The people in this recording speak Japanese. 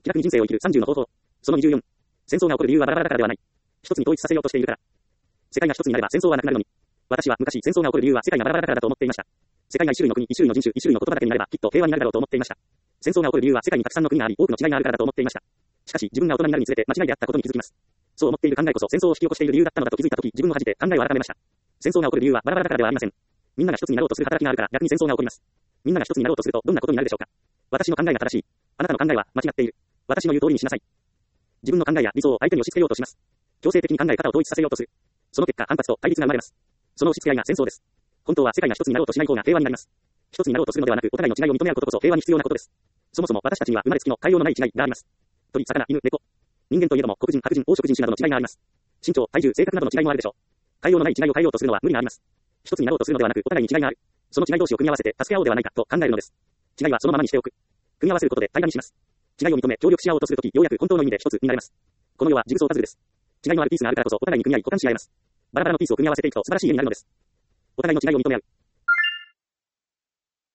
気楽に人生を生きる30の方法。その24。戦争が起こる理由はバラバラだからではない。一つに統一させようとしているから。世界が一つになれば戦争はなくなるのに。私は昔戦争が起こる理由は世界がバラバラだからだと思っていました。世界が一種類の国、一種類の人種、一種類の言葉だけになればきっと平和になるだろうと思っていました。戦争が起こる理由は世界にたくさんの国があり、多くの違いがあるからだと思っていました。しかし自分が大人になるにつれて間違いであったことに気づきます。そう思っている考えこそ戦争を引き起こしている理由だったのだと気づいたとき、自分を恥じて考えを改めました。戦争が起こる理由はバラバラだからではありません。みんなが一つになろうとする働きがあるから逆に戦争が起こります。みんなが一つになろうとするとどんなことになるでしょうか。私の考えが正しい。あなたの考えは間違っている。私の言う通りにしなさい。自分の考えや理想を相手に押し付けようとします。強制的に考え方を統一させようとする。その結果反発と対立が生まれます。その押し付け合いが戦争です。本当は世界が一つになろうとしない方が平和になります。一つになろうとするのではなく、お互いの違いを認め合うことこそ平和に必要なことです。そもそも私たちには生まれつきの変えようのない違いがあります。鳥、魚、犬、猫。人間といえども黒人、白人、黄色人種などの違いがあります。身長、体重、性格などの違いもあるでしょう。変えようのない違いを変えようとするのは無理があります。一つになろうとするのではなく、お互いに違いがある。その違い同士を組み合わせて助け合おうではないかと考えるのです。違いはそのままにしておく。組み合わせることで平らにします。違いを認め協力し合おうとするとき、ようやく本当の意味で一つになれます。この世はジグソーパズルです。違いのあるピースがあるからこそお互いに組み合い補完し合えます。バラバラのピースを組み合わせていくと素晴らしい家になるのです。お互いの違いを認め合う。